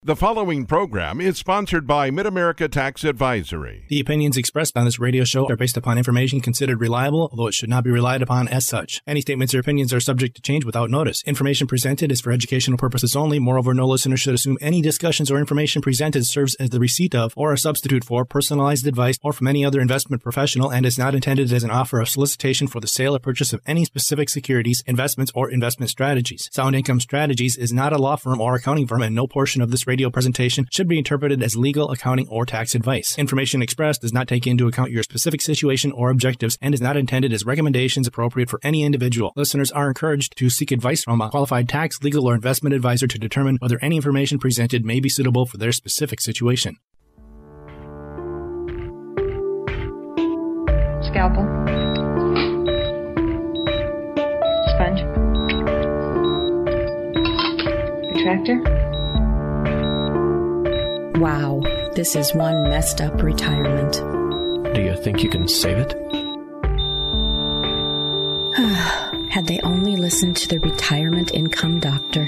The following program is sponsored by Mid-America Tax Advisory. The opinions expressed on this radio show are based upon information considered reliable, although it should not be relied upon as such. Any statements or opinions are subject to change without notice. Information presented is for educational purposes only. Moreover, no listener should assume any discussions or information presented serves as the receipt of or a substitute for personalized advice or from any other investment professional and is not intended as an offer of solicitation for the sale or purchase of any specific securities, investments, or investment strategies. Sound Income Strategies is not a law firm or accounting firm, and no portion of this radio presentation should be interpreted as legal, accounting, or tax advice. Information expressed does not take into account your specific situation or objectives and is not intended as recommendations appropriate for any individual. Listeners are encouraged to seek advice from a qualified tax, legal, or investment advisor to determine whether any information presented may be suitable for their specific situation. Scalpel. Sponge. Retractor. Wow, this is one messed up retirement. Do you think you can save it? Had they only listened to the Retirement Income Doctor.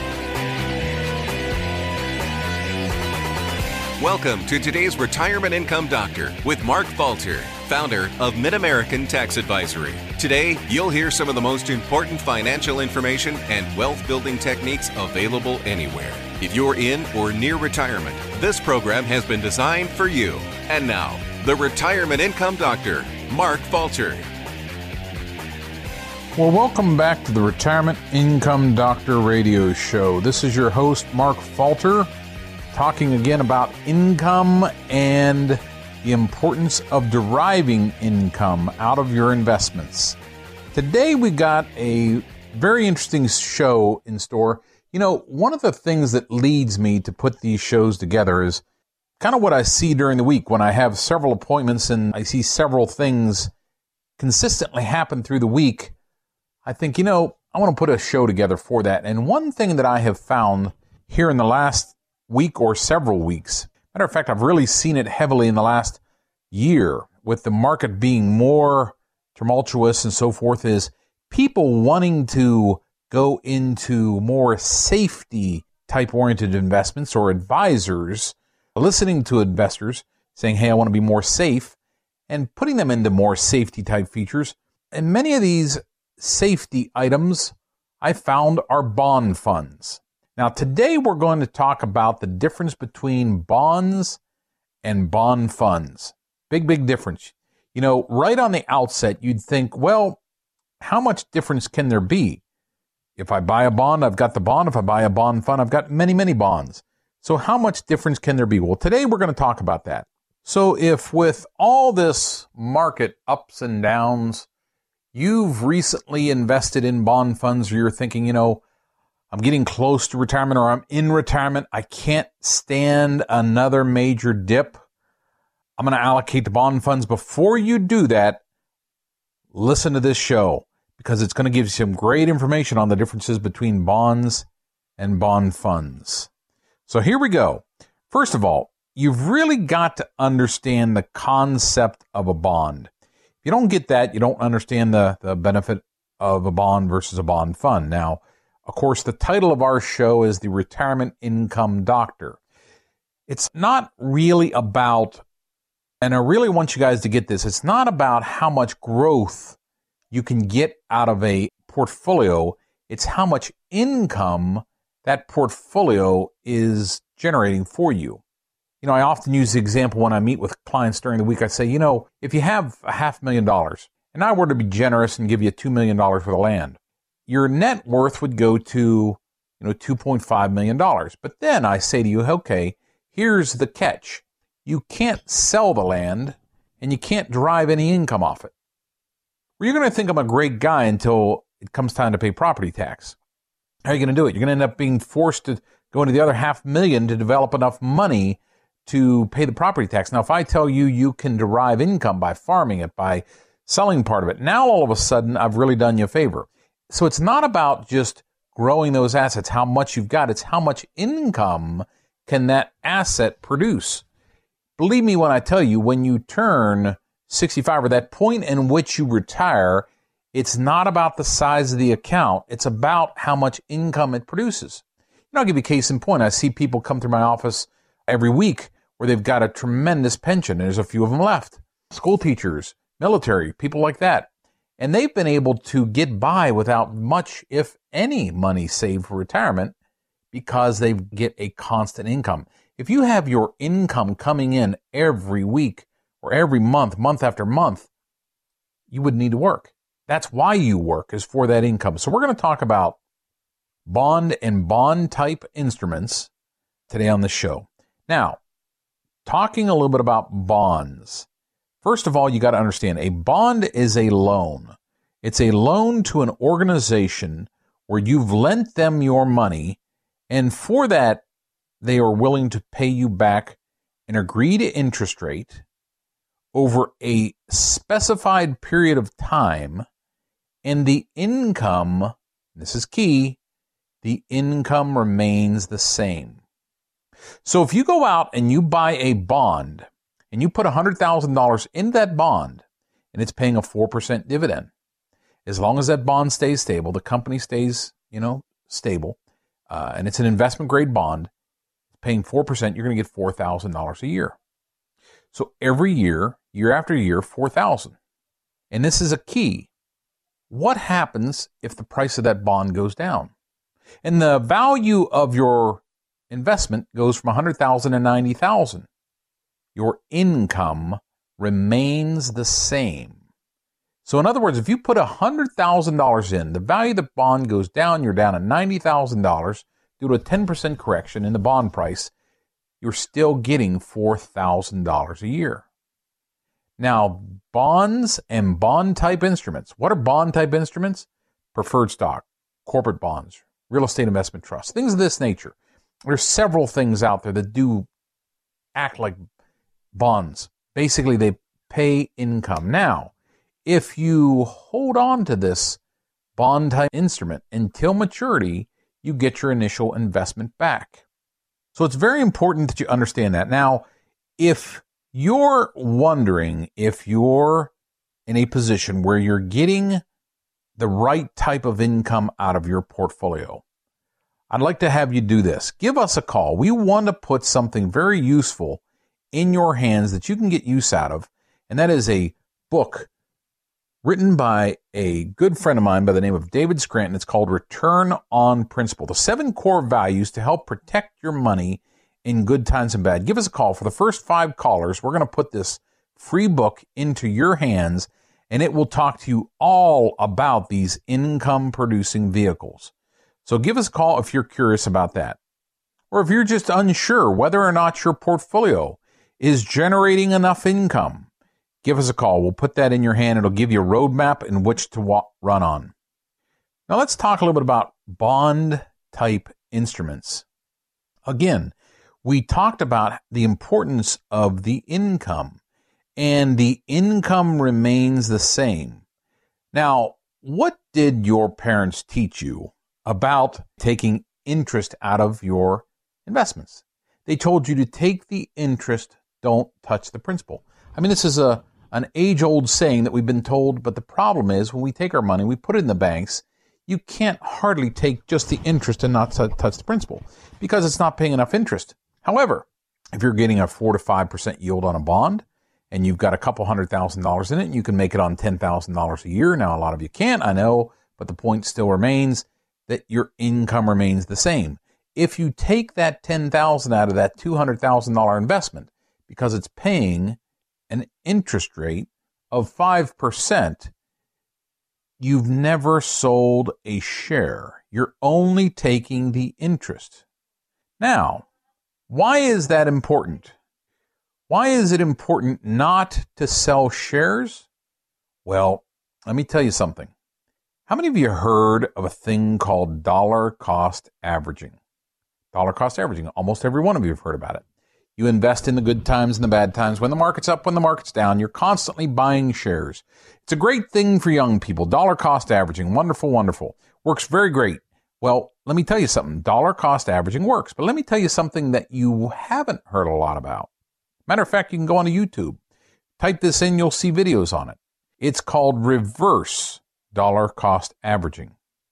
Welcome to today's Retirement Income Doctor with Mark Falter, founder of Mid-American Tax Advisory. Today, you'll hear some of the most important financial information and wealth-building techniques available anywhere. If you're in or near retirement, this program has been designed for you. And now, the Retirement Income Doctor, Mark Falter. Well, welcome back to the Retirement Income Doctor radio show. This is your host, Mark Falter, talking again about income and the importance of deriving income out of your investments. Today we got a very interesting show in store. You know, one of the things that leads me to put these shows together is kind of what I see during the week when I have several appointments and I see several things consistently happen through the week. I think, I want to put a show together for that. And one thing that I have found here in the last week or several weeks, matter of fact, I've really seen it heavily in the last year with the market being more tumultuous and so forth, is people wanting to go into more safety type oriented investments, or advisors listening to investors saying, hey, I want to be more safe, and putting them into more safety type features. And many of these safety items I found are bond funds. Now, today we're going to talk about the difference between bonds and bond funds. Big difference. Right on the outset, you'd think, well, how much difference can there be? If I buy a bond, I've got the bond. If I buy a bond fund, I've got many bonds. So how much difference can there be? Well, today we're going to talk about that. So if with all this market ups and downs, you've recently invested in bond funds, or you're thinking, I'm getting close to retirement, or I'm in retirement, I can't stand another major dip, I'm going to allocate to bond funds. Before you do that, listen to this show, because it's going to give you some great information on the differences between bonds and bond funds. So here we go. First of all, you've really got to understand the concept of a bond. If you don't get that, you don't understand the benefit of a bond versus a bond fund. Now, of course, the title of our show is the Retirement Income Doctor. It's not really about, and I really want you guys to get this, it's not about how much growth you can get out of a portfolio. It's how much income that portfolio is generating for you. I often use the example when I meet with clients during the week. I say, if you have $500,000 and I were to be generous and give you $2 million for the land, your net worth would go to, $2.5 million. But then I say to you, okay, here's the catch. You can't sell the land and you can't derive any income off it. Well, you're going to think I'm a great guy until it comes time to pay property tax. How are you going to do it? You're going to end up being forced to go into the other $500,000 to develop enough money to pay the property tax. Now, if I tell you you can derive income by farming it, by selling part of it, now all of a sudden I've really done you a favor. So it's not about just growing those assets, how much you've got. It's how much income can that asset produce. Believe me when I tell you, when you turn 65, or that point in which you retire, it's not about the size of the account. It's about how much income it produces. I'll give you a case in point. I see people come through my office every week where they've got a tremendous pension. There's a few of them left. School teachers, military, people like that. And they've been able to get by without much, if any, money saved for retirement because they get a constant income. If you have your income coming in every week or every month, month after month, you would need to work. That's why you work, is for that income. So we're going to talk about bond and bond type instruments today on the show. Now, talking a little bit about bonds. First of all, you got to understand a bond is a loan. It's a loan to an organization where you've lent them your money, and for that, they are willing to pay you back an agreed interest rate over a specified period of time, and the income, this is key, the income remains the same. So if you go out and you buy a bond and you put $100,000 in that bond and it's paying a 4% dividend, as long as that bond stays stable, the company stays, stable, and it's an investment grade bond, paying 4%, you're going to get $4,000 a year. So every year, year after year, $4,000. And this is a key. What happens if the price of that bond goes down? And the value of your investment goes from $100,000 to $90,000. Your income remains the same. So in other words, if you put $100,000 in, the value of the bond goes down, you're down to $90,000 due to a 10% correction in the bond price, you're still getting $4,000 a year. Now, bonds and bond type instruments. What are bond type instruments? Preferred stock, corporate bonds, real estate investment trusts, things of this nature. There's several things out there that do act like bonds. Basically, they pay income. Now, if you hold on to this bond type instrument until maturity, you get your initial investment back. So it's very important that you understand that. Now, if you're wondering if you're in a position where you're getting the right type of income out of your portfolio, I'd like to have you do this. Give us a call. We want to put something very useful in your hands that you can get use out of, and that is a book written by a good friend of mine by the name of David Scranton. It's called Return on Principle, the 7 core values to help protect your money in good times and bad. Give us a call. For the first 5 callers, we're going to put this free book into your hands, and it will talk to you all about these income-producing vehicles. So give us a call if you're curious about that. Or if you're just unsure whether or not your portfolio is generating enough income, give us a call. We'll put that in your hand. It'll give you a roadmap in which to run on. Now let's talk a little bit about bond type instruments. Again, we talked about the importance of the income, and the income remains the same. Now, what did your parents teach you about taking interest out of your investments? They told you to take the interest, don't touch the principal. I mean, this is an age-old saying that we've been told, but the problem is when we take our money, we put it in the banks, you can't hardly take just the interest and not touch the principal because it's not paying enough interest. However, if you're getting a 4 to 5% yield on a bond and you've got a couple $100,000 in it, and you can make it on $10,000 a year. Now, a lot of you can't, I know, but the point still remains that your income remains the same. If you take that $10,000 out of that $200,000 investment because it's paying an interest rate of 5%, you've never sold a share. You're only taking the interest. Now, why is that important? Why is it important not to sell shares? Well, let me tell you something. How many of you heard of a thing called dollar cost averaging? Dollar cost averaging. Almost every one of you have heard about it. You invest in the good times and the bad times. When the market's up, when the market's down, you're constantly buying shares. It's a great thing for young people. Dollar cost averaging. Wonderful, wonderful. Works very great. Well, let me tell you something. Dollar cost averaging works. But let me tell you something that you haven't heard a lot about. Matter of fact, you can go onto YouTube. Type this in, you'll see videos on it. It's called reverse dollar cost averaging.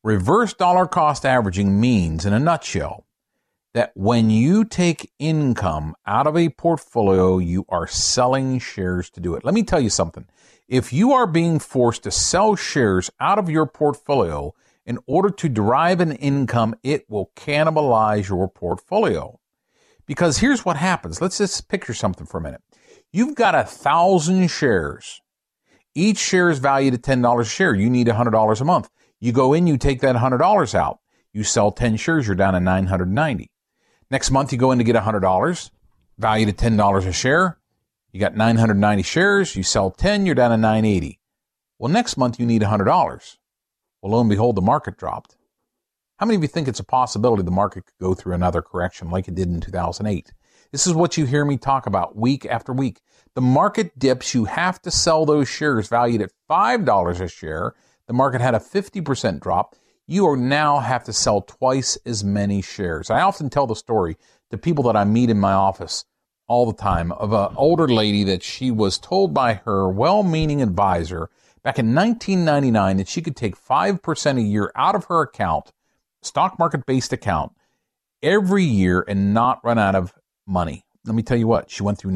Reverse dollar cost averaging means, in a nutshell, that when you take income out of a portfolio, you are selling shares to do it. Let me tell you something. If you are being forced to sell shares out of your portfolio in order to derive an income, it will cannibalize your portfolio. Because here's what happens. Let's just picture something for a minute. You've got 1,000 shares. Each share is valued at $10 a share. You need $100 a month. You go in, you take that $100 out. You sell 10 shares, you're down to $990. Next month, you go in to get $100, valued at $10 a share. You got 990 shares. You sell 10, you're down to $980. Well, next month, you need $100. Well, lo and behold, the market dropped. How many of you think it's a possibility the market could go through another correction like it did in 2008? This is what you hear me talk about week after week. The market dips. You have to sell those shares valued at $5 a share. The market had a 50% drop. You now have to sell twice as many shares. I often tell the story to people that I meet in my office all the time of an older lady that she was told by her well-meaning advisor back in 1999 that she could take 5% a year out of her account, stock market-based account, every year and not run out of money. Let me tell you what, she went through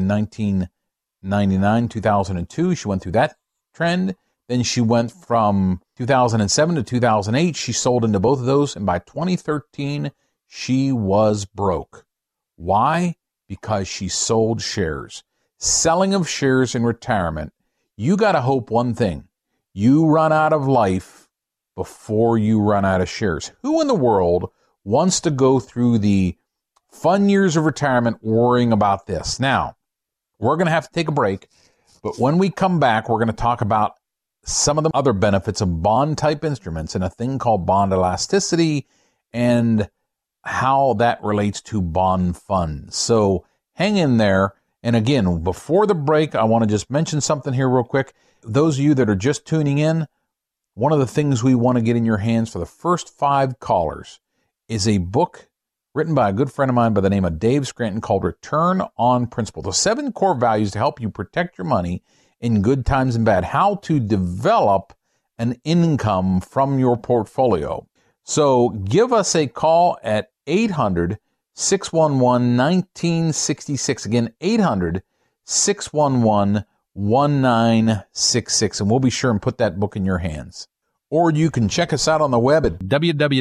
1999, 2002. She went through that trend. Then she went from 2007 to 2008. She sold into both of those. And by 2013, she was broke. Why? Because she sold shares. Selling of shares in retirement, you got to hope one thing. You run out of life before you run out of shares. Who in the world wants to go through the fun years of retirement worrying about this? Now, we're going to have to take a break. But when we come back, we're going to talk about some of the other benefits of bond-type instruments and a thing called bond elasticity and how that relates to bond funds. So hang in there. And again, before the break, I want to just mention something here real quick. Those of you that are just tuning in, one of the things we want to get in your hands for the first 5 callers is a book written by a good friend of mine by the name of Dave Scranton called Return on Principle. The 7 core values to help you protect your money in good times and bad. How to develop an income from your portfolio. So give us a call at 800-611-1966. Again, 800-611-1966. And we'll be sure and put that book in your hands. Or you can check us out on the web at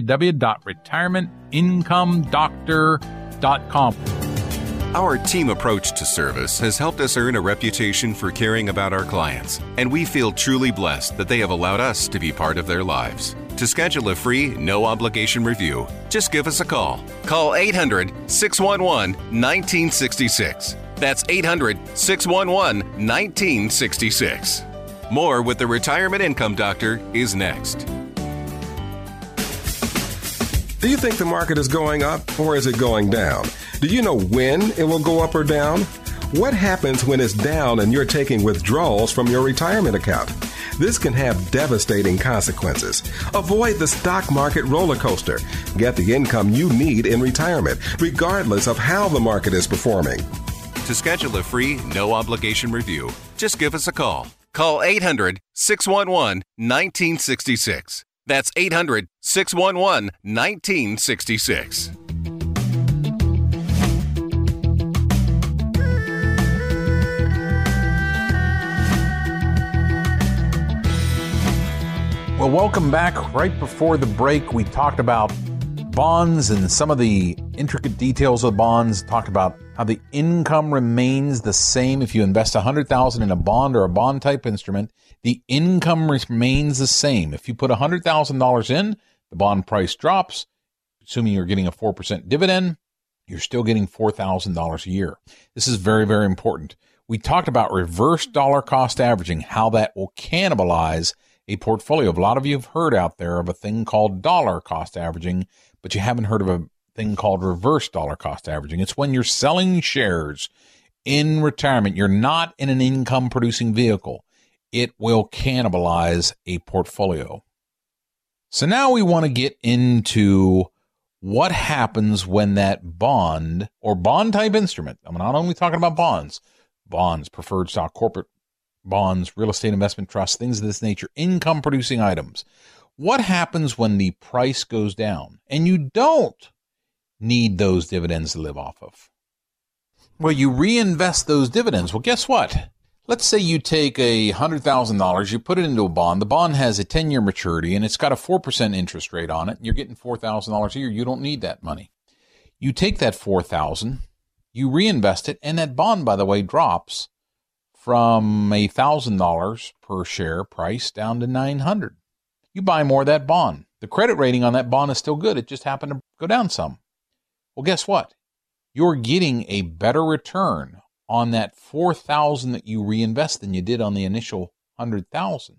www.retirementincomeDoctor.com. Our team approach to service has helped us earn a reputation for caring about our clients, and we feel truly blessed that they have allowed us to be part of their lives. To schedule a free, no-obligation review, just give us a call. Call 800-611-1966. That's 800-611-1966. More with the Retirement Income Doctor is next. Do you think the market is going up or is it going down? Do you know when it will go up or down? What happens when it's down and you're taking withdrawals from your retirement account? This can have devastating consequences. Avoid the stock market roller coaster. Get the income you need in retirement, regardless of how the market is performing. To schedule a free, no-obligation review, just give us a call. Call 800-611-1966. That's 800-611-1966. Well, welcome back. Right before the break, we talked about bonds and some of the intricate details of bonds, talked about how the income remains the same. If you invest $100,000 in a bond or a bond type instrument, the income remains the same. If you put $100,000 in, the bond price drops, assuming you're getting a 4% dividend, you're still getting $4,000 a year. This is very, very important. We talked about reverse dollar cost averaging, how that will cannibalize a portfolio. A lot of you have heard out there of a thing called dollar cost averaging, but you haven't heard of a thing called reverse dollar cost averaging. It's when you're selling shares in retirement. You're not in an income producing vehicle. It will cannibalize a portfolio. So now we want to get into what happens when that bond or bond type instrument, I'm not only talking about bonds, preferred stock, corporate bonds, real estate investment trusts, things of this nature, income producing items. what happens when the price goes down and you don't need those dividends to live off of? Well, you reinvest those dividends. Well, guess what? Let's say you take $100,000, you put it into a bond. The bond has a 10-year maturity, and it's got a 4% interest rate on it, and you're getting $4,000 a year. You don't need that money. You take that $4,000, you reinvest it, and that bond, by the way, drops from $1,000 per share price down to $900. You buy more of that bond. The credit rating on that bond is still good. It just happened to go down some. Well, guess what? You're getting a better return on that $4,000 that you reinvest than you did on the initial $100,000,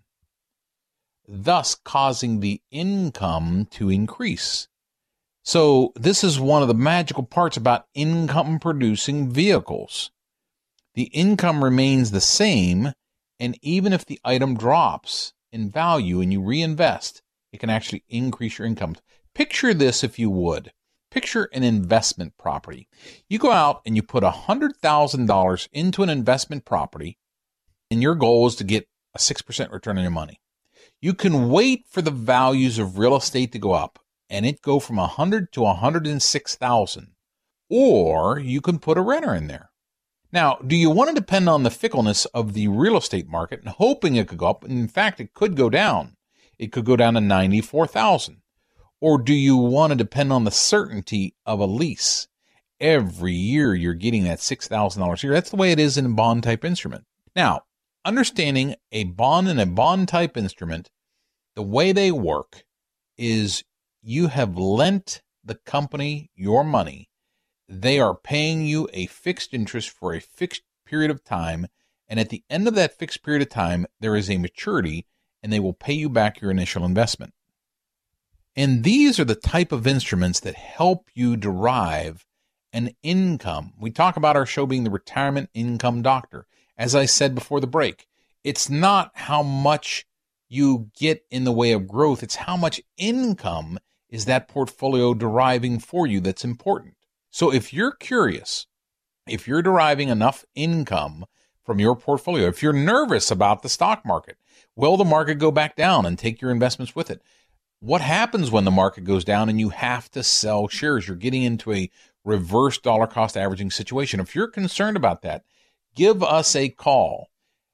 thus causing the income to increase. So this is one of the magical parts about income-producing vehicles. The income remains the same, and even if the item drops in value and you reinvest, it can actually increase your income. Picture this, if you would. Picture an investment property. You go out and you put $100,000 into an investment property, and your goal is to get a 6% return on your money. You can wait for the values of real estate to go up, and it go from $100,000 to $106,000, or you can put a renter in there. Now, do you want to depend on the fickleness of the real estate market and hoping it could go up? In fact, it could go down. It could go down to $94,000. Or do you want to depend on the certainty of a lease? Every year you're getting that $6,000 a year. That's the way it is in a bond type instrument. Now, understanding a bond and a bond type instrument, the way they work is you have lent the company your money. They are paying you a fixed interest for a fixed period of time. And at the end of that fixed period of time, there is a maturity, and they will pay you back your initial investment. And these are the type of instruments that help you derive an income. We talk about our show being the Retirement Income Doctor. As I said before the break, it's not how much you get in the way of growth. It's how much income is that portfolio deriving for you that's important. So if you're curious, if you're deriving enough income from your portfolio, if you're nervous about the stock market, will the market go back down and take your investments with it? What happens when the market goes down and you have to sell shares? You're getting into a reverse dollar cost averaging situation. If you're concerned about that, give us a call.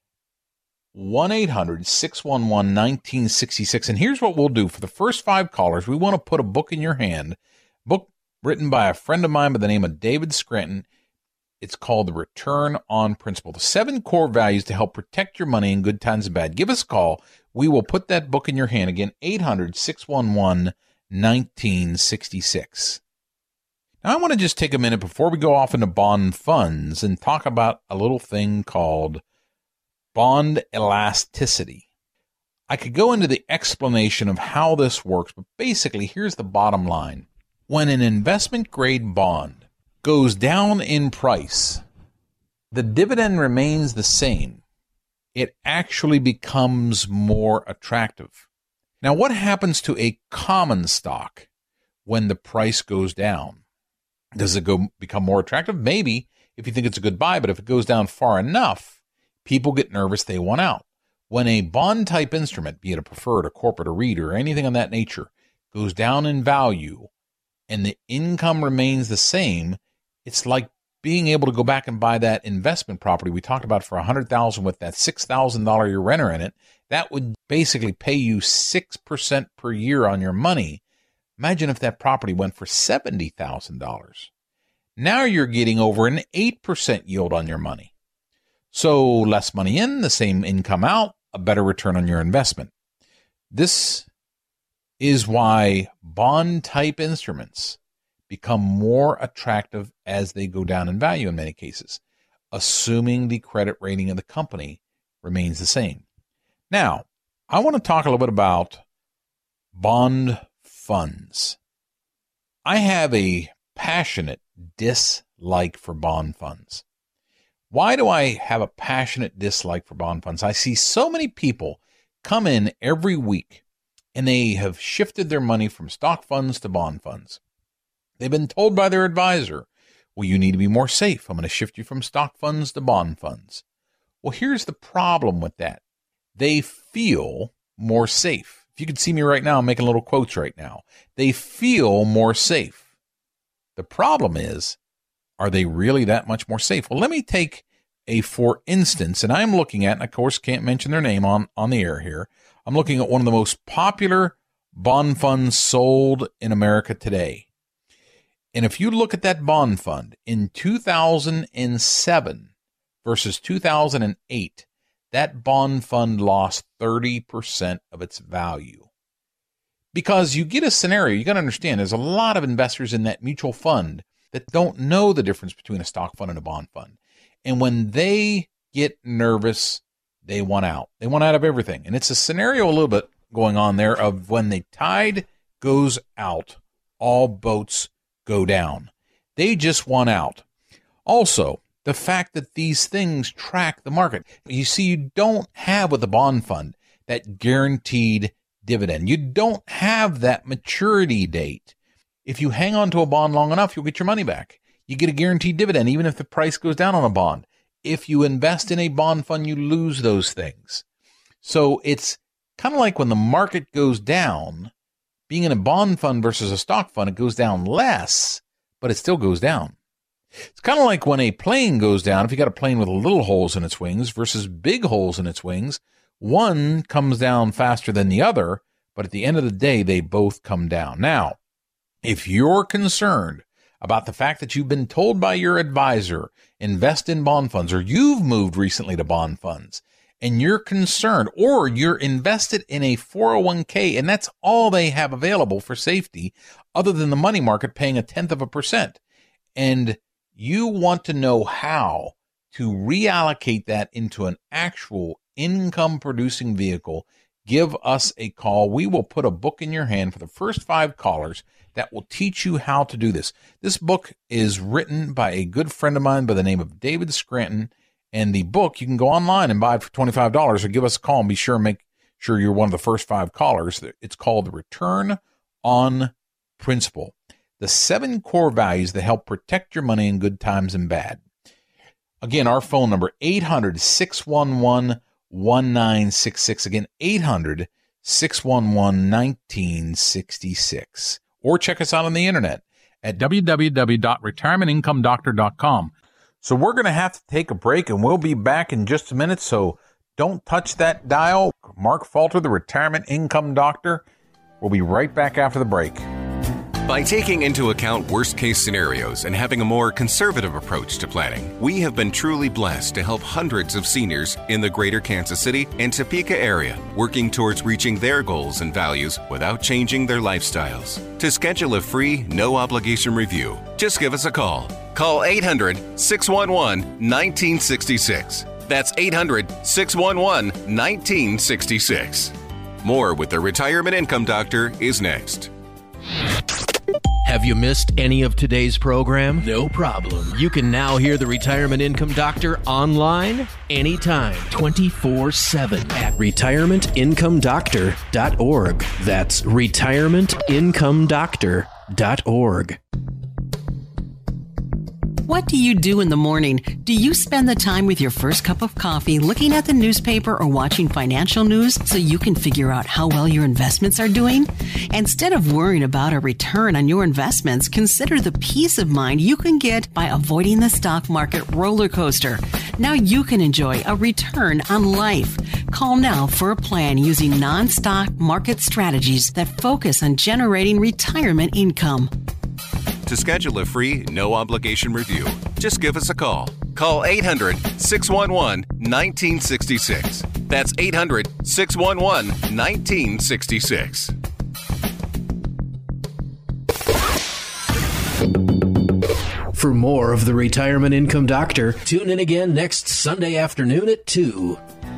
1-800-611-1966. And here's what we'll do. For the first 5 callers, we want to put a book in your hand, book written by a friend of mine by the name of David Scranton. It's called The Return on Principle, the 7 core values to help protect your money in good times and bad. Give us a call. We will put that book in your hand. Again, 800-611-1966. Now, I want to just take a minute before we go off into bond funds and talk about a little thing called bond elasticity. I could go into the explanation of how this works, but basically, here's the bottom line. When an investment-grade bond goes down in price, the dividend remains the same. It actually becomes more attractive. Now, what happens to a common stock when the price goes down? Does it become more attractive? Maybe, if you think it's a good buy, but if it goes down far enough, people get nervous, they want out. When a bond type instrument, be it a preferred, a corporate, a REIT, or anything of that nature, goes down in value and the income remains the same, it's like being able to go back and buy that investment property we talked about for $100,000 with that $6,000 year renter in it. That would basically pay you 6% per year on your money. Imagine if that property went for $70,000. Now you're getting over an 8% yield on your money. So less money in, the same income out, a better return on your investment. This is why bond type instruments become more attractive as they go down in value in many cases, assuming the credit rating of the company remains the same. Now, I want to talk a little bit about bond funds. I have a passionate dislike for bond funds. Why do I have a passionate dislike for bond funds? I see so many people come in every week and they have shifted their money from stock funds to bond funds. They've been told by their advisor, well, you need to be more safe. I'm going to shift you from stock funds to bond funds. Well, here's the problem with that. They feel more safe. If you could see me right now, I'm making little quotes right now. They feel more safe. The problem is, are they really that much more safe? Well, let me take for instance, and I'm looking at, and of course can't mention their name on the air here. I'm looking at one of the most popular bond funds sold in America today. And if you look at that bond fund in 2007 versus 2008, that bond fund lost 30% of its value. Because you get a scenario, you got to understand, there's a lot of investors in that mutual fund that don't know the difference between a stock fund and a bond fund. And when they get nervous, they want out. They want out of everything. And it's a scenario a little bit going on there of when the tide goes out, all boats go down. They just want out. Also, the fact that these things track the market. You see, you don't have with a bond fund that guaranteed dividend. You don't have that maturity date. If you hang on to a bond long enough, you'll get your money back. You get a guaranteed dividend, even if the price goes down on a bond. If you invest in a bond fund, you lose those things. So it's kind of like when the market goes down, being in a bond fund versus a stock fund, it goes down less, but it still goes down. It's kind of like when a plane goes down, if you got a plane with little holes in its wings versus big holes in its wings, one comes down faster than the other, but at the end of the day, they both come down. Now, if you're concerned about the fact that you've been told by your advisor, invest in bond funds, or you've moved recently to bond funds, and you're concerned, or you're invested in a 401k, and that's all they have available for safety, other than the money market paying 0.1%, and you want to know how to reallocate that into an actual income-producing vehicle, give us a call. We will put a book in your hand for the first 5 callers that will teach you how to do this. This book is written by a good friend of mine by the name of David Scranton, and the book you can go online and buy it for $25 or give us a call and be sure make sure you're one of the first 5 callers. It's called The Return on Principle. The 7 core values that help protect your money in good times and bad. Again, our phone number, 800-611-1966. Again, 800-611-1966. Or check us out on the internet at www.retirementIncomeDoctor.com. So we're going to have to take a break, and we'll be back in just a minute, so don't touch that dial. Mark Falter, the Retirement Income Doctor. We'll be right back after the break. By taking into account worst-case scenarios and having a more conservative approach to planning, we have been truly blessed to help hundreds of seniors in the greater Kansas City and Topeka area working towards reaching their goals and values without changing their lifestyles. To schedule a free, no-obligation review, just give us a call. Call 800-611-1966. That's 800-611-1966. More with the Retirement Income Doctor is next. Have you missed any of today's program? No problem. You can now hear the Retirement Income Doctor online anytime, 24/7 at retirementincomeDoctor.org. That's retirementincomeDoctor.org. What do you do in the morning? Do you spend the time with your first cup of coffee looking at the newspaper or watching financial news so you can figure out how well your investments are doing? Instead of worrying about a return on your investments, consider the peace of mind you can get by avoiding the stock market roller coaster. Now you can enjoy a return on life. Call now for a plan using non-stock market strategies that focus on generating retirement income. To schedule a free, no-obligation review, just give us a call. Call 800-611-1966. That's 800-611-1966. For more of the Retirement Income Doctor, tune in again next Sunday afternoon at 2.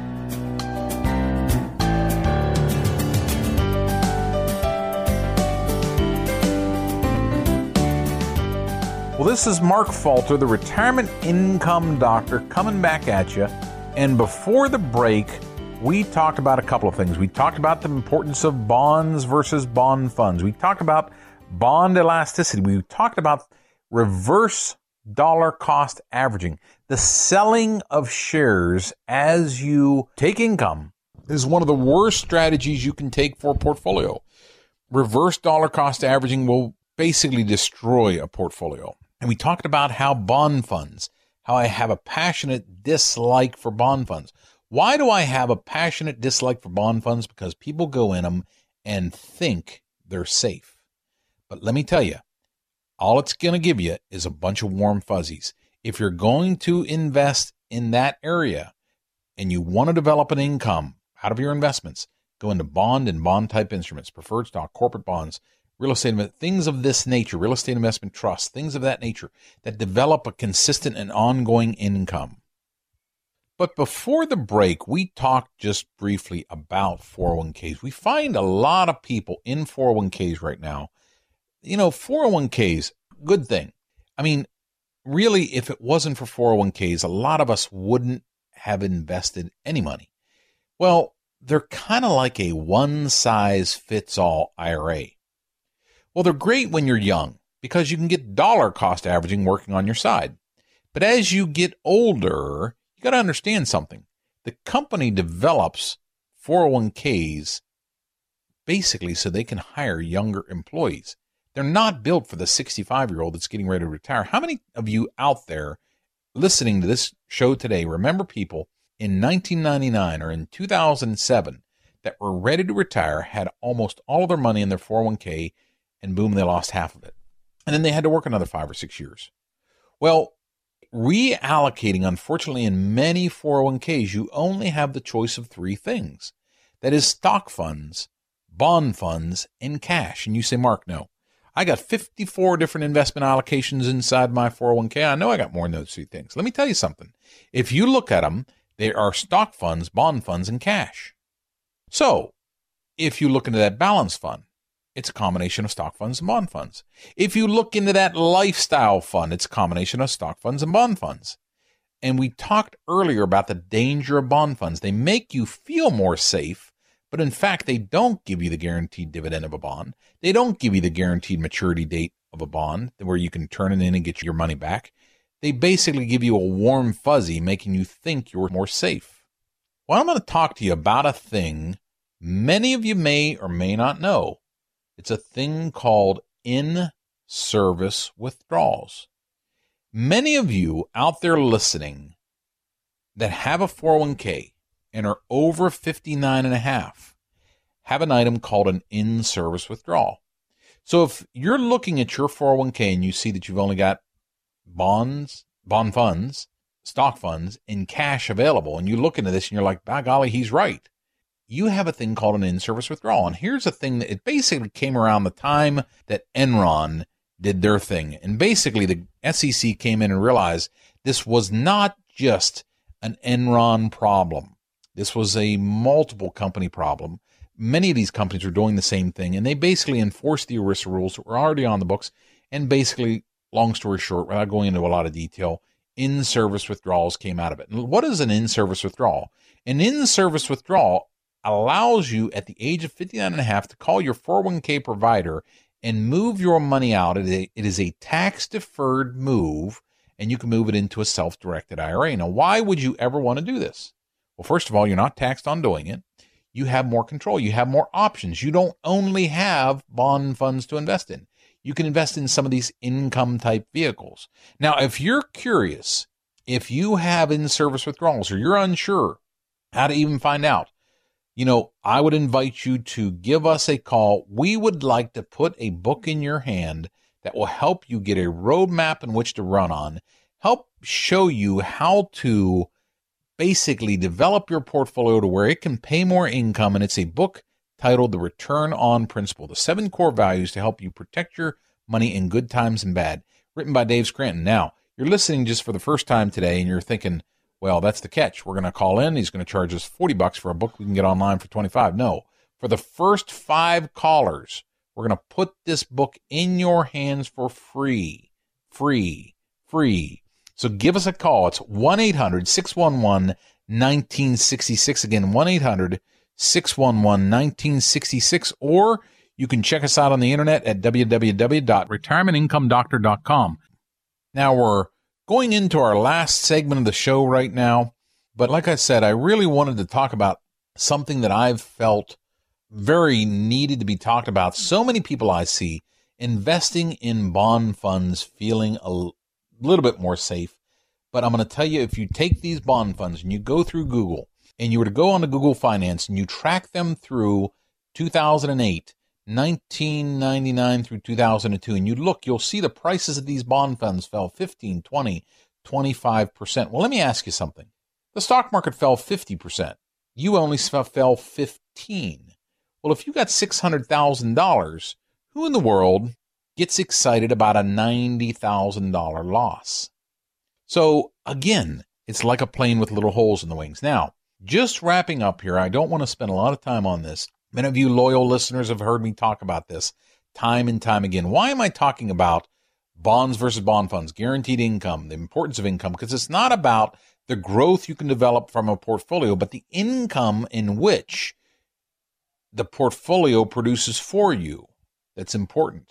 Well, this is Mark Falter, the Retirement Income Doctor, coming back at you. And before the break, we talked about a couple of things. We talked about the importance of bonds versus bond funds. We talked about bond elasticity. We talked about reverse dollar cost averaging, the selling of shares as you take income is one of the worst strategies you can take for a portfolio. Reverse dollar cost averaging will basically destroy a portfolio. And we talked about how bond funds, how I have a passionate dislike for bond funds. Why do I have a passionate dislike for bond funds? Because people go in them and think they're safe. But let me tell you, all it's going to give you is a bunch of warm fuzzies. If you're going to invest in that area and you want to develop an income out of your investments, go into bond and bond type instruments, preferred stock, corporate bonds, real estate, things of this nature, real estate investment trusts, things of that nature that develop a consistent and ongoing income. But before the break, we talked just briefly about 401ks. We find a lot of people in 401ks right now. 401ks, good thing. I mean, really, if it wasn't for 401ks, a lot of us wouldn't have invested any money. Well, they're kind of like a one-size-fits-all IRA. Well, they're great when you're young because you can get dollar cost averaging working on your side. But as you get older, you got to understand something. The company develops 401ks basically so they can hire younger employees. They're not built for the 65-year-old that's getting ready to retire. How many of you out there listening to this show today remember people in 1999 or in 2007 that were ready to retire, had almost all of their money in their 401k, and boom, they lost half of it. And then they had to work another 5 or 6 years. Well, reallocating, unfortunately, in many 401ks, you only have the choice of 3 things. That is stock funds, bond funds, and cash. And you say, Mark, no. I got 54 different investment allocations inside my 401k. I know I got more than those 3 things. Let me tell you something. If you look at them, there are stock funds, bond funds, and cash. So if you look into that balance fund, it's a combination of stock funds and bond funds. If you look into that lifestyle fund, it's a combination of stock funds and bond funds. And we talked earlier about the danger of bond funds. They make you feel more safe, but in fact, they don't give you the guaranteed dividend of a bond. They don't give you the guaranteed maturity date of a bond where you can turn it in and get your money back. They basically give you a warm fuzzy, making you think you're more safe. Well, I'm going to talk to you about a thing many of you may or may not know. It's a thing called in-service withdrawals. Many of you out there listening that have a 401k and are over 59 and a half have an item called an in-service withdrawal. So if you're looking at your 401k and you see that you've only got bonds, bond funds, stock funds, and cash available, and you look into this and you're like, by golly, he's right. You have a thing called an in-service withdrawal. And here's a thing that it basically came around the time that Enron did their thing. And basically the SEC came in and realized this was not just an Enron problem. This was a multiple company problem. Many of these companies were doing the same thing, and they basically enforced the ERISA rules that were already on the books. And basically, long story short, without going into a lot of detail, in-service withdrawals came out of it. And what is an in-service withdrawal? An in-service withdrawal allows you at the age of 59 and a half to call your 401k provider and move your money out. It is a tax-deferred move, and you can move it into a self-directed IRA. Now, why would you ever want to do this? Well, first of all, you're not taxed on doing it. You have more control. You have more options. You don't only have bond funds to invest in. You can invest in some of these income-type vehicles. Now, if you're curious, if you have in-service withdrawals or you're unsure how to even find out, I would invite you to give us a call. We would like to put a book in your hand that will help you get a roadmap in which to run on, help show you how to basically develop your portfolio to where it can pay more income. And it's a book titled The Return on Principle, the 7 core values to help you protect your money in good times and bad, written by Dave Scranton. Now, you're listening just for the first time today and you're thinking, well, that's the catch. We're going to call in. He's going to charge us $40 for a book we can get online for $25. No, for the first 5 callers, we're going to put this book in your hands for free. Free. So give us a call. It's 1-800-611-1966. Again, 1-800-611-1966. Or you can check us out on the internet at www.retirementincomeDoctor.com. Now we're going into our last segment of the show right now. But like I said, I really wanted to talk about something that I've felt very needed to be talked about. So many people I see investing in bond funds feeling a little bit more safe. But I'm going to tell you, if you take these bond funds and you go through Google and you were to go on to Google Finance and you track them through 2008, 1999 through 2002, and you look, you'll see the prices of these bond funds fell 15, 20, 25%. Well, let me ask you something. The stock market fell 50%. You only fell 15. Well, if you got $600,000, who in the world gets excited about a $90,000 loss? So again, it's like a plane with little holes in the wings. Now, just wrapping up here, I don't want to spend a lot of time on this. Many of you loyal listeners have heard me talk about this time and time again. Why am I talking about bonds versus bond funds, guaranteed income, the importance of income? Because it's not about the growth you can develop from a portfolio, but the income in which the portfolio produces for you. That's important.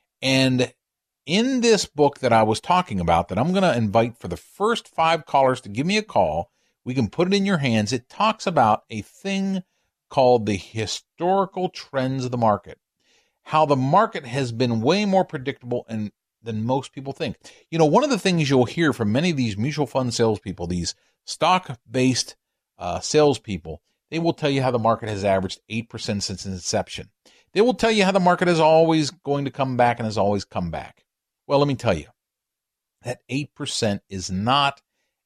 And in this book that I was talking about, that I'm going to invite for the first 5 callers to give me a call, we can put it in your hands. It talks about a thing called the historical trends of the market, how the market has been way more predictable than most people think. You know, one of the things you'll hear from many of these mutual fund salespeople, these stock-based salespeople, they will tell you how the market has averaged 8% since its inception. They will tell you how the market is always going to come back and has always come back. Well, let me tell you, that 8% is not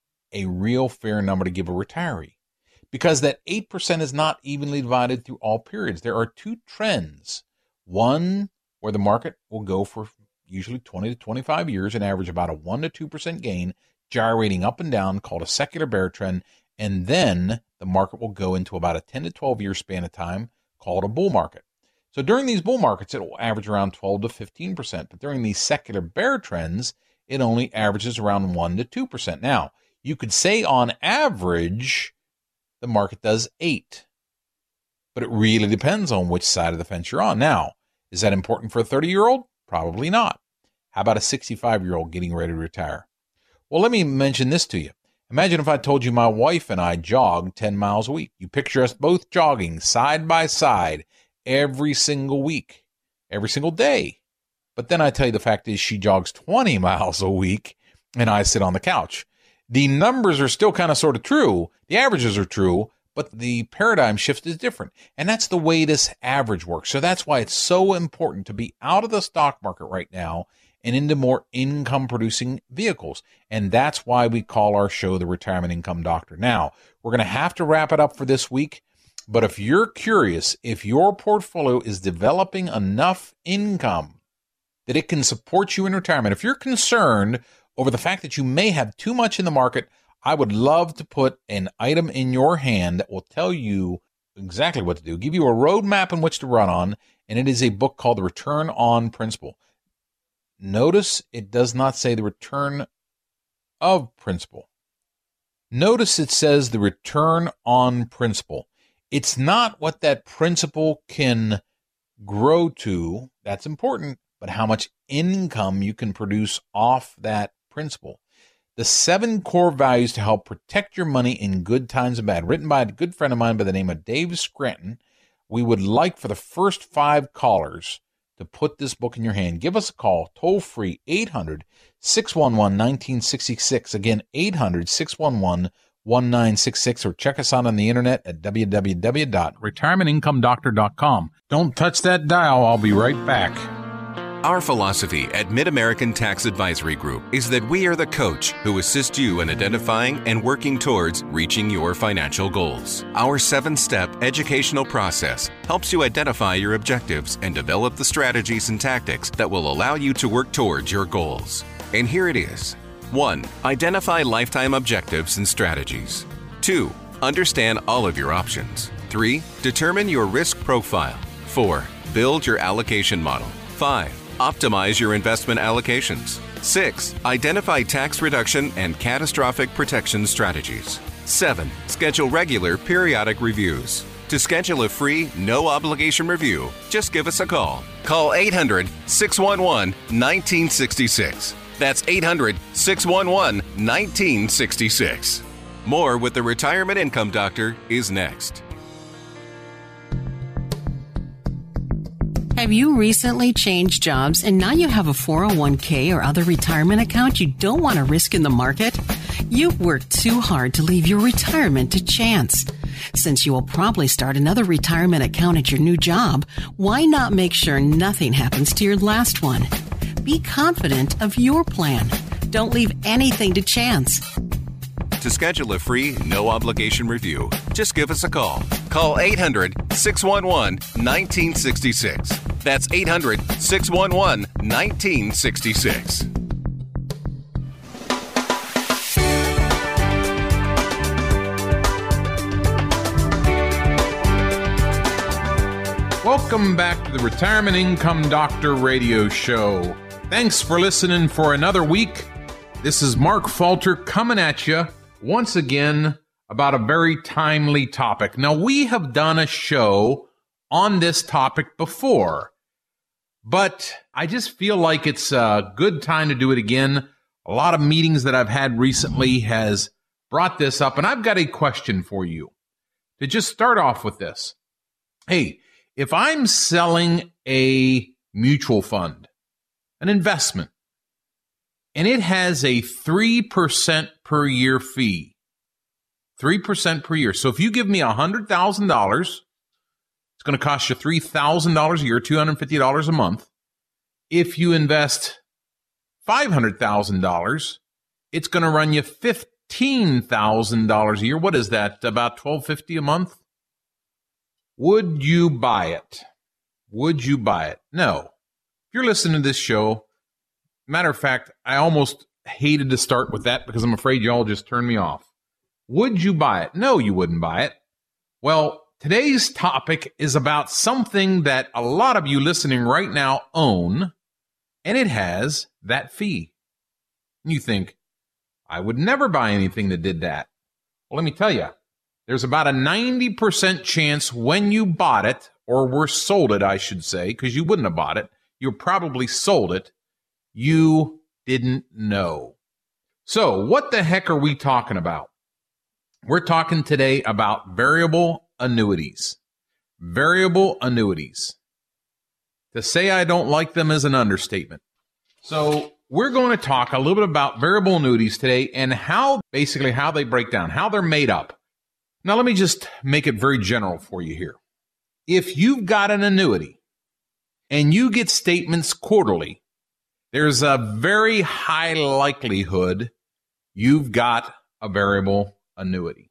a real fair number to give a retiree, because that 8% is not evenly divided through all periods. There are 2 trends. One, where the market will go for usually 20 to 25 years and average about a 1 to 2% gain, gyrating up and down, called a secular bear trend. And then the market will go into about a 10 to 12 year span of time called a bull market. So during these bull markets, it will average around 12 to 15%. But during these secular bear trends, it only averages around 1 to 2%. Now, you could say on average, the market does 8. But it really depends on which side of the fence you're on. Now, is that important for a 30-year-old? Probably not. How about a 65-year-old getting ready to retire? Well, let me mention this to you. Imagine if I told you my wife and I jog 10 miles a week. You picture us both jogging side by side every single week, every single day. But then I tell you the fact is she jogs 20 miles a week and I sit on the couch. The numbers are still kind of sort of true. The averages are true, but the paradigm shift is different. And that's the way this average works. So that's why it's so important to be out of the stock market right now and into more income-producing vehicles. And that's why we call our show the Retirement Income Doctor. Now, we're going to have to wrap it up for this week. But if you're curious if your portfolio is developing enough income that it can support you in retirement, if you're concerned over the fact that you may have too much in the market, I would love to put an item in your hand that will tell you exactly what to do, give you a roadmap in which to run on, and it is a book called The Return on Principal. Notice it does not say the return of principal. Notice it says the return on principal. It's not what that principal can grow to. That's important, but how much income you can produce off that principal. The 7 core values to help protect your money in good times and bad, written by a good friend of mine by the name of Dave Scranton. We would like for the first 5 callers to put this book in your hand. Give us a call, toll free, 800-611-1966. Again, 800-611-1966, or check us out on the internet at www.retirementincomeDoctor.com. Don't touch that dial. I'll be right back. Our philosophy at Mid-American Tax Advisory Group is that we are the coach who assists you in identifying and working towards reaching your financial goals. Our 7-step educational process helps you identify your objectives and develop the strategies and tactics that will allow you to work towards your goals. And here it is. 1. Identify lifetime objectives and strategies. 2. Understand all of your options. 3. Determine your risk profile. 4. Build your allocation model. 5. Optimize your investment allocations. 6. Identify tax reduction and catastrophic protection strategies. 7. Schedule regular periodic reviews. To schedule a free, no-obligation review, just give us a call. Call 800-611-1966. That's 800-611-1966. More with the Retirement Income Doctor is next. Have you recently changed jobs and now you have a 401k or other retirement account you don't want to risk in the market? You've worked too hard to leave your retirement to chance. Since you will probably start another retirement account at your new job, why not make sure nothing happens to your last one? Be confident of your plan. Don't leave anything to chance. To schedule a free, no-obligation review, just give us a call. Call 800-611-1966. That's 800-611-1966. Welcome back to the Retirement Income Doctor Radio Show. Thanks for listening for another week. This is Mark Falter coming at you once again about a very timely topic. Now, we have done a show on this topic before, but I just feel like it's a good time to do it again. A lot of meetings that I've had recently has brought this up, and I've got a question for you to just start off with this. Hey, if I'm selling a mutual fund, an investment, and it has a 3% per year fee, 3% per year. So if you give me $100,000, it's going to cost you $3,000 a year, $250 a month. If you invest $500,000, it's going to run you $15,000 a year. What is that? About $1,250 a month? Would you buy it? Would you buy it? No. If you're listening to this show, matter of fact, I almost hated to start with that because I'm afraid y'all just turned me off. Would you buy it? No, you wouldn't buy it. Well, today's topic is about something that a lot of you listening right now own, and it has that fee. And you think, I would never buy anything that did that. Well, let me tell you. There's about a 90% chance when you bought it, or were sold it, I should say, because you wouldn't have bought it. You probably sold it. You didn't know. So what the heck are we talking about? We're talking today about variable annuities. Variable annuities. To say I don't like them is an understatement. So we're going to talk a little bit about variable annuities today and how they break down, how they're made up. Now, let me just make it very general for you here. If you've got an annuity and you get statements quarterly, there's a very high likelihood you've got a variable annuity.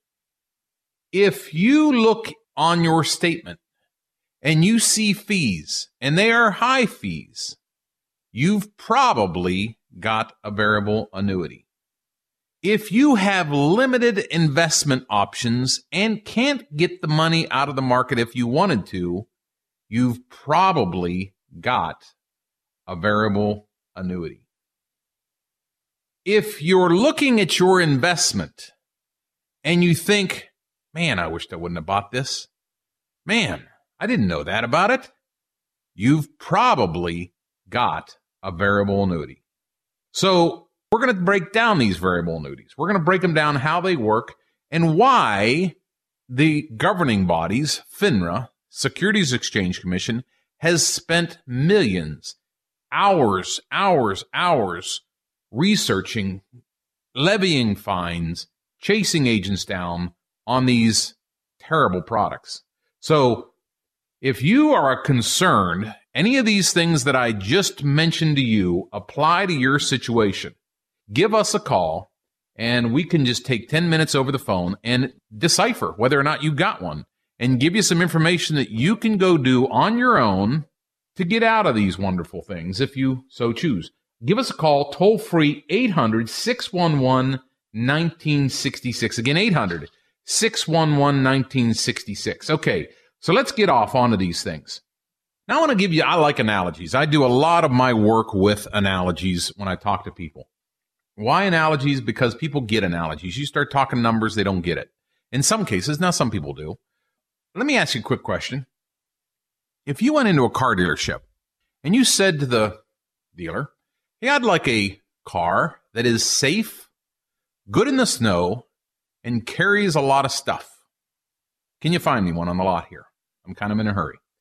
If you look on your statement and you see fees, and they are high fees, you've probably got a variable annuity. If you have limited investment options and can't get the money out of the market if you wanted to, you've probably got a variable annuity. If you're looking at your investment and you think, man, I wished I wouldn't have bought this. Man, I didn't know that about it. You've probably got a variable annuity. So we're going to break down these variable annuities. We're going to break them down, how they work, and why the governing bodies, FINRA, Securities Exchange Commission, has spent millions, hours, researching, levying fines, chasing agents down on these terrible products. So if you are concerned, any of these things that I just mentioned to you apply to your situation, give us a call, and we can just take 10 minutes over the phone and decipher whether or not you got one and give you some information that you can go do on your own to get out of these wonderful things if you so choose. Give us a call, toll-free, 800-611-1966. Again, 800-611-1966. Okay, so let's get off onto these things. Now I want to give you, I like analogies. I do a lot of my work with analogies when I talk to people. Why analogies? Because people get analogies. You start talking numbers, they don't get it. In some cases, now some people do. Let me ask you a quick question. If you went into a car dealership and you said to the dealer, hey, I'd like a car that is safe, good in the snow, and carries a lot of stuff. Can you find me one on the lot here? I'm kind of in a hurry.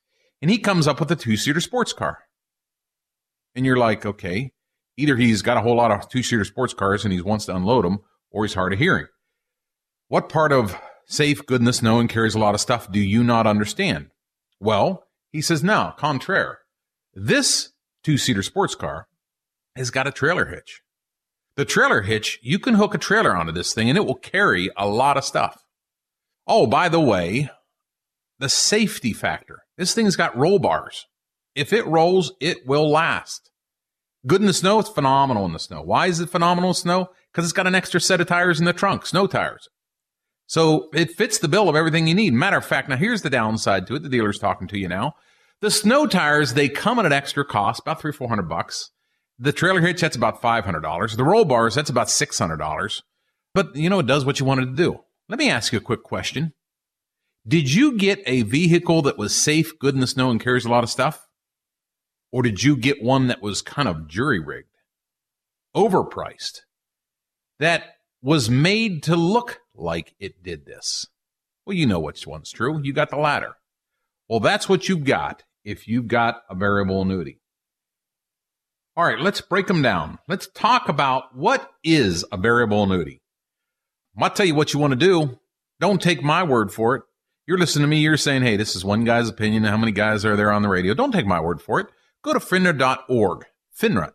and he comes up with a 2-seater sports car. And you're like, okay, either he's got a whole lot of 2-seater sports cars and he wants to unload them, or he's hard of hearing. What part of safe, goodness, knowing carries a lot of stuff do you not understand? Well, he says, no, contraire. This 2-seater sports car has got a trailer hitch. The trailer hitch, you can hook a trailer onto this thing and it will carry a lot of stuff. Oh, by the way, the safety factor. This thing's got roll bars. If it rolls, it will last. Good in the snow, it's phenomenal in the snow. Why is it phenomenal in snow? Because it's got an extra set of tires in the trunk, snow tires. So it fits the bill of everything you need. Matter of fact, now here's the downside to it. The dealer's talking to you now. The snow tires, they come at an extra cost, about $300-400. The trailer hitch, that's about $500. The roll bars, that's about $600. But, it does what you wanted to do. Let me ask you a quick question. Did you get a vehicle that was safe, good in the snow, and carries a lot of stuff? Or did you get one that was kind of jury-rigged, overpriced, that was made to look like it did this? Well, you know which one's true. You got the latter. Well, that's what you got if you've got a variable annuity. All right, let's break them down. Let's talk about what is a variable annuity. I'll tell you what you want to do. Don't take my word for it. You're listening to me. You're saying, hey, this is one guy's opinion. How many guys are there on the radio? Don't take my word for it. Go to FINRA.org, FINRA,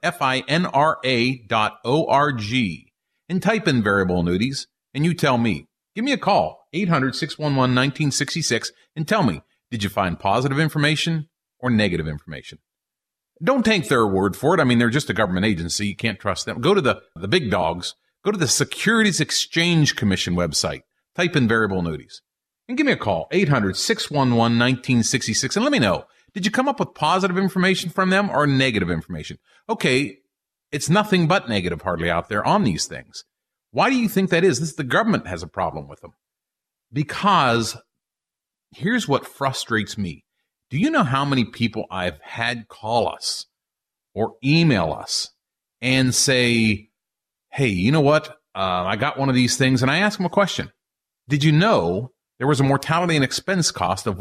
FINRA.org, and type in variable annuities, and you tell me. Give me a call, 800-611-1966, and tell me, did you find positive information or negative information? Don't take their word for it. I mean, they're just a government agency. You can't trust them. Go to the big dogs. Go to the Securities Exchange Commission website. Type in variable annuities. And give me a call, 800-611-1966, and let me know. Did you come up with positive information from them or negative information? Okay, it's nothing but negative hardly out there on these things. Why do you think that is? The government has a problem with them. Because here's what frustrates me. Do you know how many people I've had call us or email us and say, hey, you know what? I got one of these things, and I ask them a question. Did you know there was a mortality and expense cost of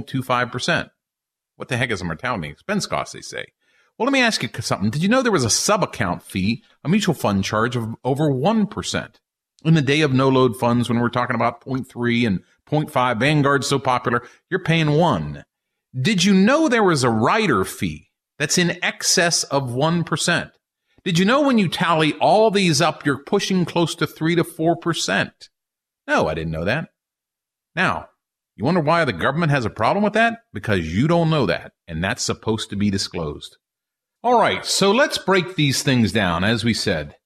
1.25%? What the heck is a mortality and expense cost, they say? Well, let me ask you something. Did you know there was a sub-account fee, a mutual fund charge of over 1%? In the day of no-load funds, when we're talking about 0.3 and 0.5, Vanguard's so popular, you're paying 1. Did you know there was a rider fee that's in excess of 1%? Did you know when you tally all these up, you're pushing close to 3 to 4%? No, I didn't know that. Now, you wonder why the government has a problem with that? Because you don't know that, and that's supposed to be disclosed. All right, so let's break these things down. As we said,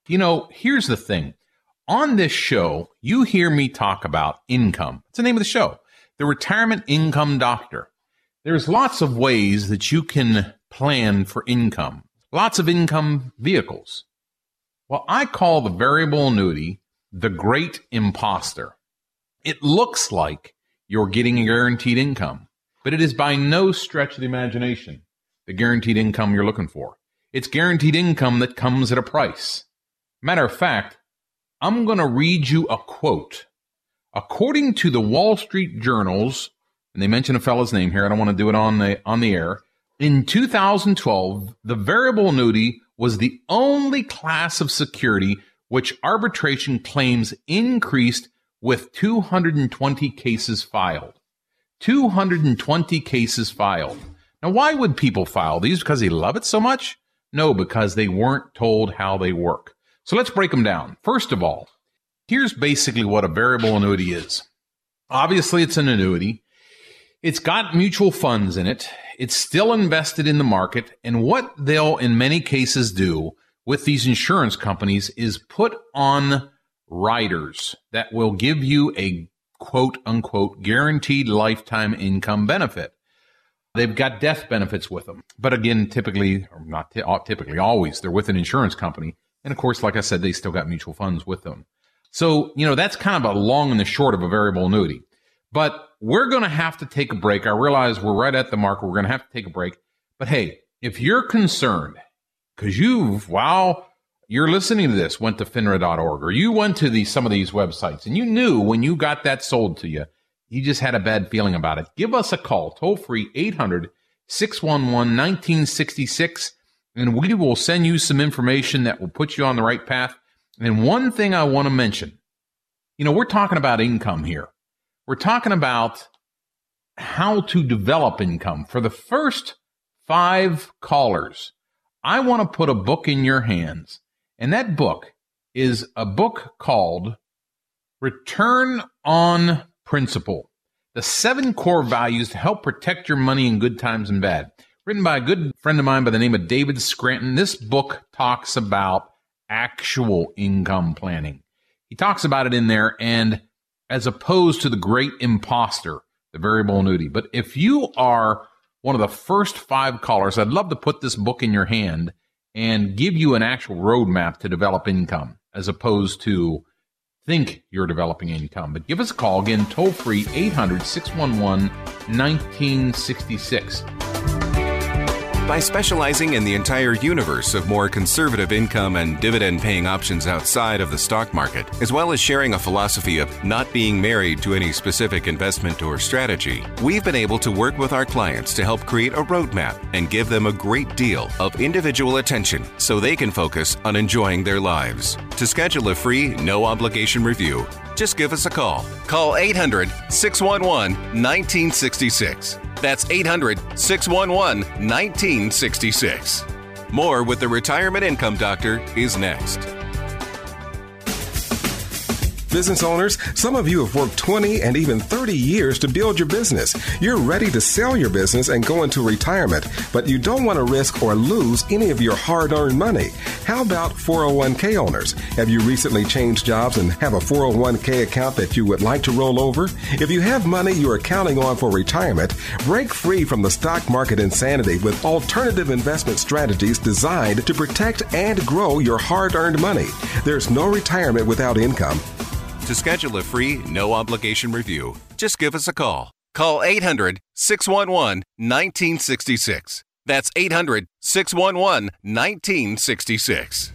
here's the thing. On this show, you hear me talk about income. It's the name of the show, the Retirement Income Doctor. There's lots of ways that you can plan for income, lots of income vehicles. Well, I call the variable annuity the great imposter. It looks like you're getting a guaranteed income, but it is by no stretch of the imagination the guaranteed income you're looking for. It's guaranteed income that comes at a price. Matter of fact, I'm going to read you a quote. According to the Wall Street Journal's, and they mention a fellow's name here, I don't want to do it on the air. In 2012, the variable annuity was the only class of security which arbitration claims increased with 220 cases filed. 220 cases filed. Now, why would people file these? Because they love it so much? No, because they weren't told how they work. So let's break them down. First of all, here's basically what a variable annuity is. Obviously, it's an annuity. It's got mutual funds in it. It's still invested in the market. And what they'll, in many cases, do with these insurance companies is put on riders that will give you a quote-unquote guaranteed lifetime income benefit. They've got death benefits with them. But again, typically, or not typically, always, they're with an insurance company. And of course, like I said, they still got mutual funds with them. So, that's kind of a long and the short of a variable annuity. But we're going to have to take a break. I realize we're right at the mark. We're going to have to take a break. But hey, if you're concerned, because you're listening to this, went to FINRA.org, or you went to some of these websites, and you knew when you got that sold to you, you just had a bad feeling about it, give us a call, toll free, 800-611-1966, and we will send you some information that will put you on the right path. And one thing I want to mention, we're talking about income here. We're talking about how to develop income. For the first 5 callers, I want to put a book in your hands. And that book is a book called Return on Principle, the 7 core values to help protect your money in good times and bad. Written by a good friend of mine by the name of David Scranton. This book talks about actual income planning. He talks about it in there, and as opposed to the great imposter, the variable annuity. But if you are one of the first 5 callers, I'd love to put this book in your hand and give you an actual roadmap to develop income, as opposed to think you're developing income. But give us a call, again, toll free, 800-611-1966. By specializing in the entire universe of more conservative income and dividend-paying options outside of the stock market, as well as sharing a philosophy of not being married to any specific investment or strategy, we've been able to work with our clients to help create a roadmap and give them a great deal of individual attention so they can focus on enjoying their lives. To schedule a free, no-obligation review, just give us a call. Call 800-611-1966. That's 800-611-1966. More with the Retirement Income Doctor is next. Business owners, some of you have worked 20 and even 30 years to build your business. You're ready to sell your business and go into retirement, but you don't want to risk or lose any of your hard-earned money. How about 401k owners? Have you recently changed jobs and have a 401k account that you would like to roll over? If you have money you are counting on for retirement, break free from the stock market insanity with alternative investment strategies designed to protect and grow your hard-earned money. There's no retirement without income. To schedule a free, no-obligation review, just give us a call. Call 800-611-1966. That's 800-611-1966.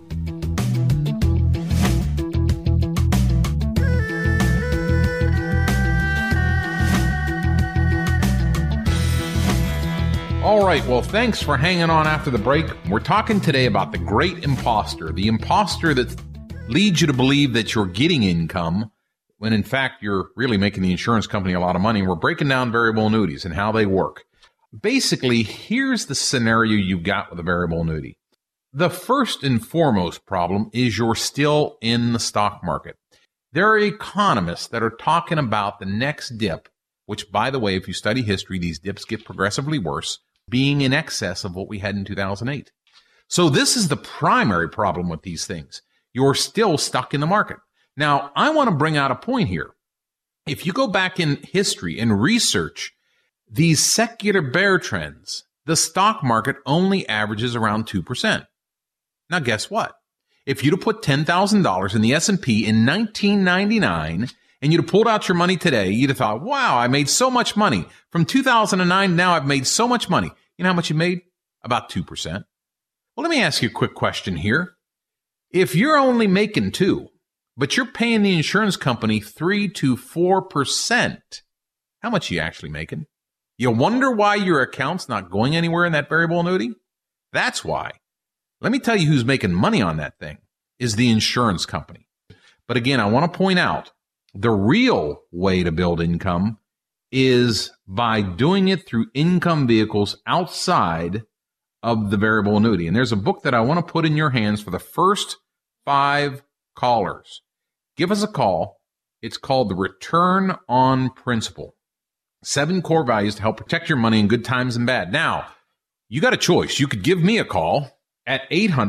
All right, well, thanks for hanging on after the break. We're talking today about the great imposter, the imposter that leads you to believe that you're getting income when in fact you're really making the insurance company a lot of money. We're breaking down variable annuities and how they work. Basically, here's the scenario you've got with a variable annuity. The first and foremost problem is you're still in the stock market. There are economists that are talking about the next dip, which, by the way, if you study history, these dips get progressively worse, being in excess of what we had in 2008. So this is the primary problem with these things. You're still stuck in the market. Now, I want to bring out a point here. If you go back in history and research these secular bear trends, the stock market only averages around 2%. Now, guess what? If you'd have put $10,000 in the S&P in 1999 and you'd have pulled out your money today, you'd have thought, wow, I made so much money. From 2009, now I've made so much money. You know how much you made? About 2%. Well, let me ask you a quick question here. If you're only making 2%, but you're paying the insurance company 3 to 4%, how much are you actually making? You wonder why your account's not going anywhere in that variable annuity? That's why. Let me tell you who's making money on that thing is the insurance company. But again, I want to point out the real way to build income is by doing it through income vehicles outside of the variable annuity. And there's a book that I want to put in your hands for the first 5 callers. Give us a call. It's called the Return on Principle. 7 core values to help protect your money in good times and bad. Now, you got a choice. You could give me a call at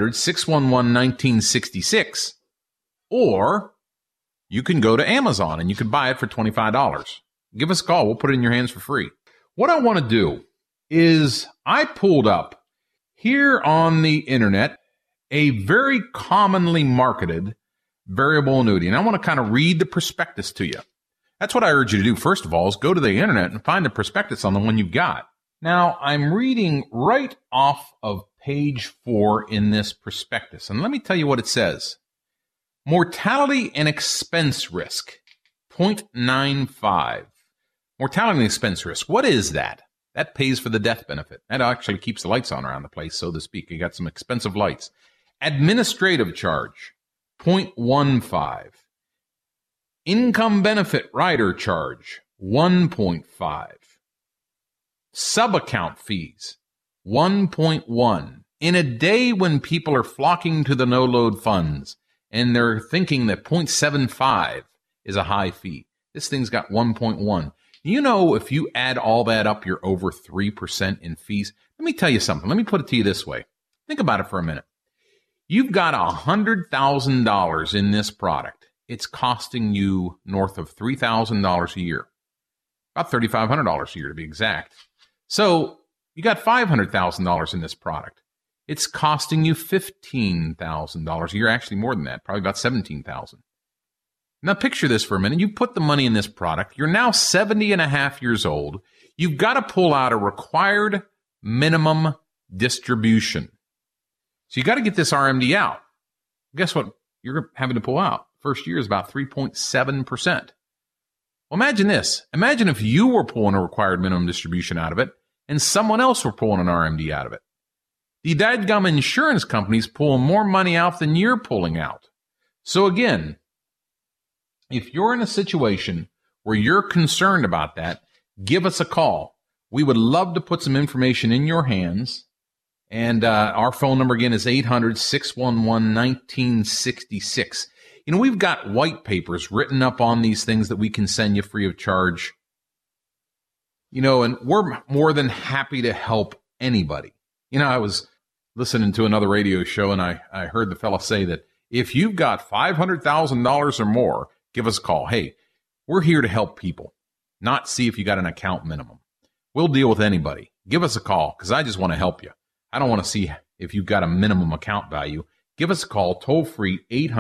800-611-1966, or you can go to Amazon and you can buy it for $25. Give us a call. We'll put it in your hands for free. What I want to do is I pulled up here on the internet a very commonly marketed variable annuity. And I want to kind of read the prospectus to you. That's what I urge you to do. First of all, is go to the internet and find the prospectus on the one you've got. Now, I'm reading right off of page 4 in this prospectus. And let me tell you what it says. Mortality and expense risk, 0.95. Mortality and expense risk. What is that? That pays for the death benefit. That actually keeps the lights on around the place, so to speak. You got some expensive lights. Administrative charge, 0.15. Income benefit rider charge, 1.5. Sub-account fees, 1.1. In a day when people are flocking to the no-load funds and they're thinking that 0.75 is a high fee, this thing's got 1.1. You know, if you add all that up, you're over 3% in fees. Let me tell you something. Let me put it to you this way. Think about it for a minute. You've got $100,000 in this product. It's costing you north of $3,000 a year, about $3,500 a year to be exact. So you got $500,000 in this product. It's costing you $15,000 a year, actually more than that, probably about $17,000. Now picture this for a minute. You put the money in this product. You're now 70 and a half years old. You've got to pull out a required minimum distribution. So you got to get this RMD out. Guess what you're having to pull out? First year is about 3.7%. Well, imagine this. Imagine if you were pulling a required minimum distribution out of it and someone else were pulling an RMD out of it. The dadgum insurance company's pulling more money out than you're pulling out. So again, if you're in a situation where you're concerned about that, give us a call. We would love to put some information in your hands. And our phone number, again, is 800-611-1966. You know, we've got white papers written up on these things that we can send you free of charge. You know, and we're more than happy to help anybody. You know, I was listening to another radio show, and I heard the fella say that if you've got $500,000 or more, give us a call. Hey, we're here to help people, not see if you got an account minimum. We'll deal with anybody. Give us a call because I just want to help you. I don't want to see if you've got a minimum account value. Give us a call, toll-free,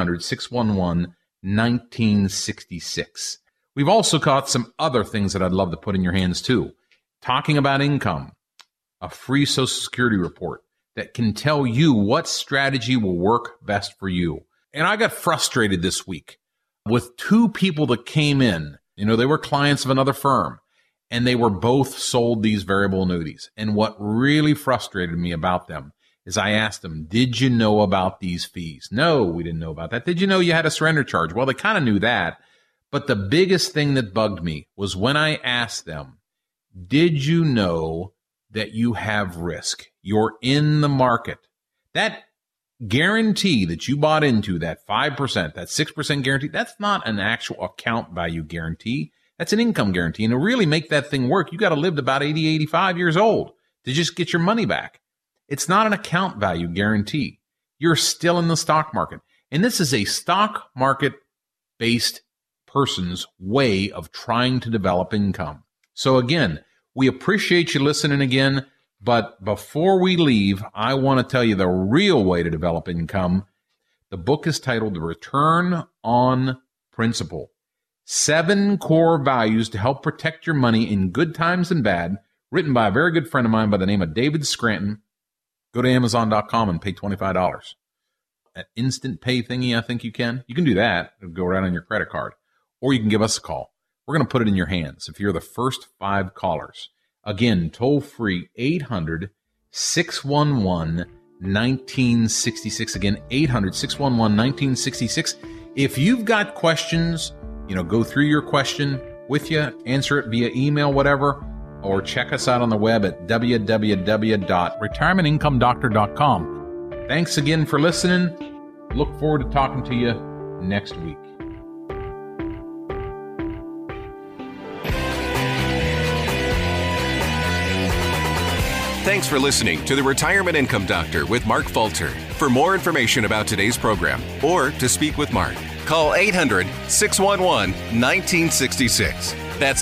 800-611-1966. We've also got some other things that I'd love to put in your hands too. Talking about income, a free Social Security report that can tell you what strategy will work best for you. And I got frustrated this week with two people that came in. You know, they were clients of another firm, and they were both sold these variable annuities. And what really frustrated me about them is I asked them, did you know about these fees? No, we didn't know about that. Did you know you had a surrender charge? Well, they kind of knew that. But the biggest thing that bugged me was when I asked them, did you know that you have risk? You're in the market. That guarantee that you bought into, that 5%, that 6% guarantee, that's not an actual account value guarantee. That's an income guarantee. And to really make that thing work, you got to live to about 80, 85 years old to just get your money back. It's not an account value guarantee. You're still in the stock market. And this is a stock market-based person's way of trying to develop income. So again, we appreciate you listening again. But before we leave, I want to tell you the real way to develop income. The book is titled The Return on Principle. 7 core values to help protect your money in good times and bad, written by a very good friend of mine by the name of David Scranton. Go to Amazon.com and pay $25. That instant pay thingy, I think you can. You can do that. It'll go right on your credit card. Or you can give us a call. We're going to put it in your hands if you're the first 5 callers. Again, toll-free, 800-611-1966. Again, 800-611-1966. If you've got questions, go through your question with you, answer it via email, whatever, or check us out on the web at www.retirementincomeDoctor.com. Thanks again for listening. Look forward to talking to you next week. Thanks for listening to the Retirement Income Doctor with Mark Falter. For more information about today's program or to speak with Mark, call 800-611-1966. That's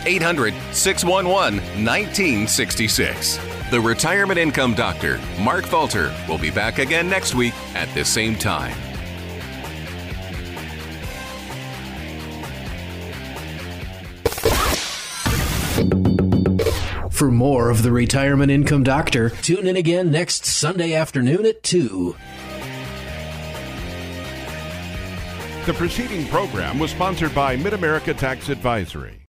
800-611-1966. The Retirement Income Doctor, Mark Falter, will be back again next week at the same time. For more of the Retirement Income Doctor, tune in again next Sunday afternoon at 2. The preceding program was sponsored by Mid-America Tax Advisory.